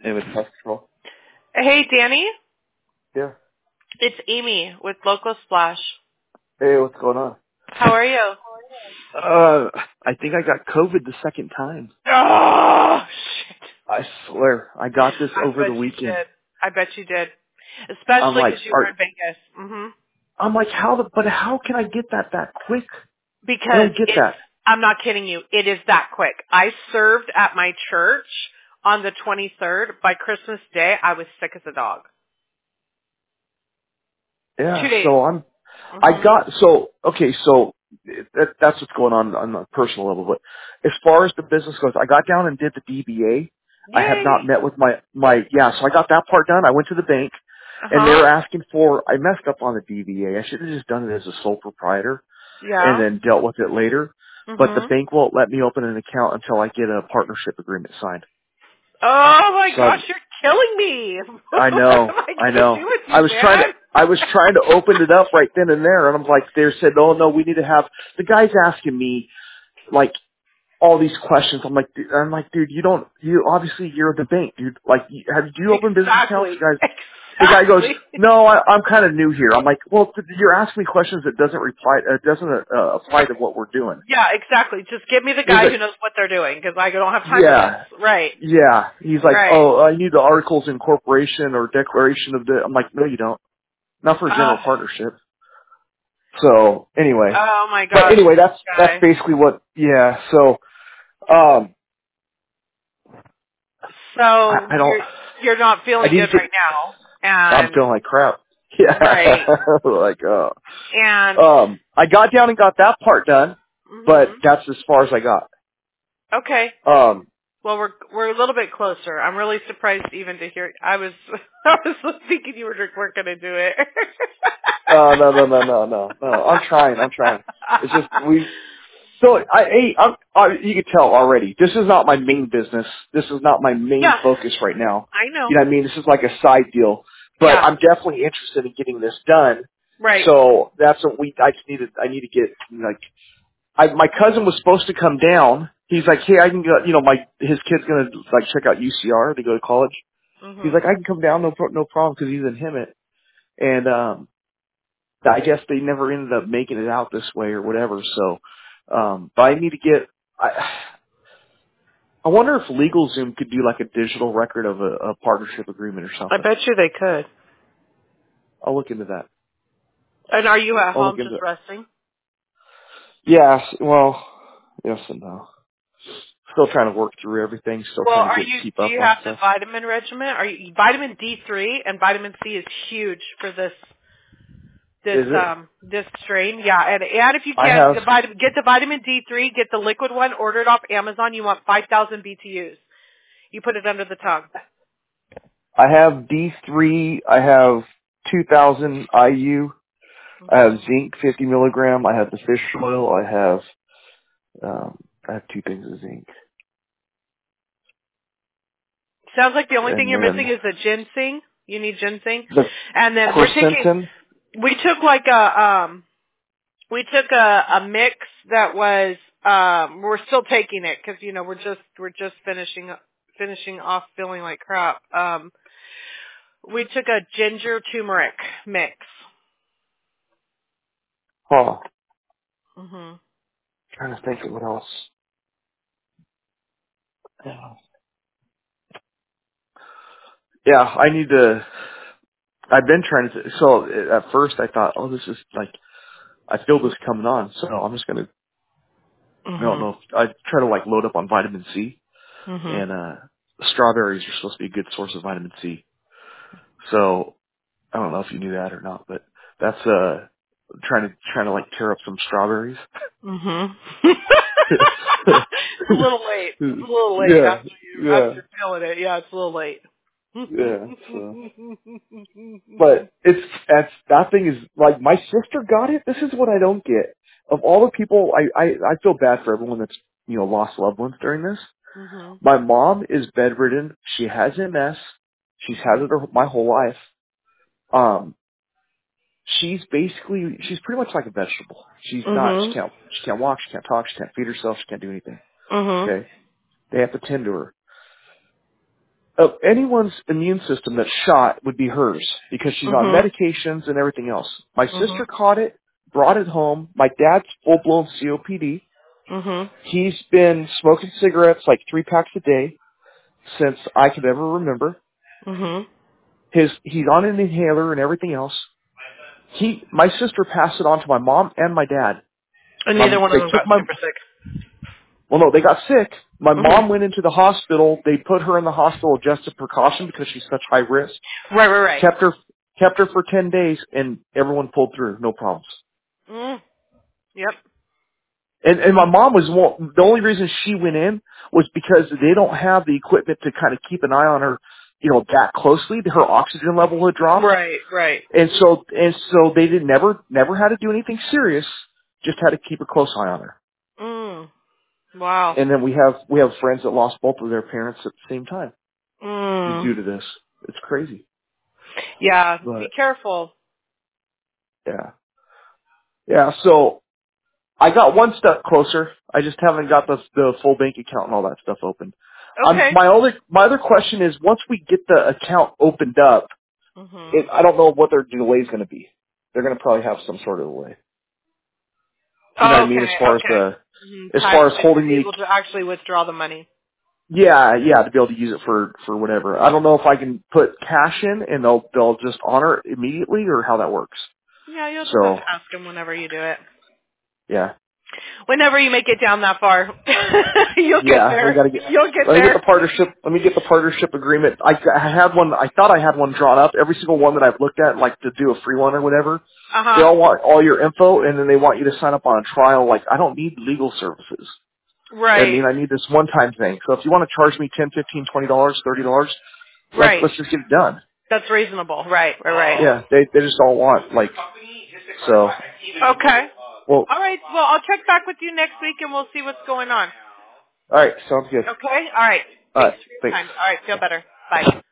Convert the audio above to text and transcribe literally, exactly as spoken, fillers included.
Anyway, pest control. Hey, Danny. Yeah. It's Amy with Local Splash. Hey, what's going on? How are you? Uh, I think I got COVID the second time. Oh, shit. I swear, I got this I over bet the you weekend. did. I bet you did. I'm Especially like, because you were are, in Vegas. hmm I'm like, how the, but how can I get that that quick? I Because don't get it's, that. I'm not kidding you, it is that quick. I served at my church on the twenty-third. By Christmas Day, I was sick as a dog. Yeah, Two days. so I'm, I hmm got, so, okay, so that, that's what's going on on a personal level, but as far as the business goes, I got down and did the D B A. I have Yay. not met with my, my, yeah, so I got that part done. I went to the bank and they Uh-huh. were asking for, I messed up on the D B A. I should have just done it as a sole proprietor and Yeah. then dealt with it later. But the hmm bank won't let me open an account until I get a partnership agreement signed. Oh my So gosh, you're killing me. I What know, am I I gonna know. do with I you, was trying to, man? I was trying to open it up right then and there, and I'm like, they said, oh no, we need to have, the guy's asking me, like, all these questions. I'm like, dude, I'm like, dude, you don't, you, obviously you're the bank, dude. Like, you, have, do you open business accounts? Exactly. The guy, the guy goes, Exactly. no, I, I'm kind of new here. I'm like, well, th- you're asking me questions that doesn't reply, uh, doesn't uh, apply to what we're doing. Yeah, exactly. Just give me the He's guy who like, knows what they're doing because I don't have time for this. yeah, Right. yeah. He's like, Right. oh, I need the articles of incorporation or declaration of the, I'm like, no, you don't. Not for a Uh, general partnership. So anyway, oh my but gosh, anyway, this that's that's guy. basically what. Yeah. So um, I, So I don't. you're you're not I feeling need to good get. right now, I'm and feeling like crap. Yeah. right, like uh. and Um, I got down and got that part done, but hmm that's as far as I got. okay. Um. Well, we're we're a little bit closer. I'm really surprised even to hear. I was I was thinking you were weren't going to do it. Uh, no, no, no, no, no, no. I'm trying. I'm trying. It's just we. So I, I, I'm, I, you can tell already. This is not my main business. This is not my main Yeah, focus right now. I know. You know what I mean? This is like a side deal. But Yeah, I'm definitely interested in getting this done. right. So that's what we. I just needed. I need to get like. I, my cousin was supposed to come down. He's like, hey, I can go. You know, my his kid's gonna like check out U C R. They go to college. He's Mhm. like, I can come down. No, pro- no problem because he's in Hemet. And um, I guess they never ended up making it out this way or whatever. So, um, but I need to get. I, I wonder if LegalZoom could do like a digital record of a, a partnership agreement or I something. bet you they could. I'll look into that. And are you at I'll look home into just it. resting? Yeah, s- well, yes and no. Still trying to work through everything. Still Well, trying to are get you? keep Do up you on have the stuff. vitamin regimen? Are you vitamin D three and vitamin C is huge for this this Is it? um this strain? Yeah, and and if you I can, have the vitamin get the vitamin D three, get the liquid one, order it off Amazon. You want five thousand B T Us. You put it under the tongue. I have D three. I have two thousand I U. I have hmm zinc fifty milligram. I have the fish oil. I have um, I have two things of zinc, Sounds like the only thing and you're missing then is the ginseng. You need ginseng, the and then we're taking. quercetin. We took like a um we took a, a mix that was um we're still taking it because you know we're just we're just finishing finishing off feeling like crap. Um we took a ginger turmeric mix. Huh. Mhm. Trying to think of what else. Yeah, Yeah, I need to. I've been trying to. So at first I thought, oh, this is like I feel this coming on, so I'm just gonna. I don't Mhm. know. I try to like load up on vitamin C, Mhm. and uh strawberries are supposed to be a good source of vitamin C. So I don't know if you knew that or not, but that's uh trying to trying to like tear up some strawberries. Mhm. It's a little late. It's a little late yeah, after you yeah, after feeling it. Yeah, it's a little late. yeah. So. But it's that's that thing is like my sister got it. This is what I don't get. Of all the people, I I, I feel bad for everyone that's you know lost loved ones during this. mhm. My mom is bedridden. She has M S. She's had Mhm. it her, my whole life. Um, she's basically she's pretty much like a vegetable. She's not. She Mhm. can't. She can't walk. She can't talk. She can't feed herself. She can't do anything. Mhm. Okay. They have to tend to her. of anyone's immune system that's shot would be hers because she's on Mhm. medications and everything else. My Mhm. sister caught it, brought it home. My dad's full-blown C O P D. Mhm. He's been smoking cigarettes like three packs a day since I could ever remember. Mhm. His he's on an inhaler and everything else. He my sister passed it on to my mom and my dad. And My, neither one of they them took got my super sick. well no, they got sick. My Mhm. mom went into the hospital. They put her in the hospital just as precaution because she's such high risk. Right, right, right. Kept her kept her for ten days and everyone pulled through, no problems. Mm. Yep. And and my mom was one, the only reason she went in was because they don't have the equipment to kind of keep an eye on her, you know, that closely. Her oxygen level had dropped. Right, right. And so, and so they did never, never had to do anything serious. Just had to keep a close eye on her. Mm. Wow. And then we have, we have friends that lost both of their parents at the same time Mm. due to this. It's crazy. Yeah. Be But careful. yeah, yeah. So I got one step closer. I just haven't got the the full bank account and all that stuff open. Um, Okay. my other my other question is, once we get the account opened up, Mhm. it, I don't know what their delay is going to be. They're going to probably have some sort of delay. You know what I mean? As Okay. far as Okay. the Mhm. as Time far as to holding be the able to actually withdraw the money. yeah, yeah, to be able to use it for for whatever. I don't know if I can put cash in and they'll they'll just honor it immediately or how that works. Yeah, you'll just have So to ask them whenever you do it. yeah, Whenever you make it down that far, you'll get yeah, we there. got to get. You'll get Let me get the there. partnership. Let me get the partnership agreement. I, I had one. I thought I had one drawn up. Every single one that I've looked at, like to do a free one or whatever, Uh they huh. all want all your info, and then they want you to sign up on a trial. Like I don't need legal services. I Right. mean, I need this one-time thing. So if you want to charge me ten, fifteen, twenty dollars, thirty dollars, let's Right. let's just get it done. That's reasonable. Right. Right. Right. Yeah, they they just all want like so. Okay. Well, All right. Well, I'll check back with you next week and we'll see what's going on. all right, sounds good. Okay. All right. All Thanks right, for your thanks. time. All right. Feel better. Bye.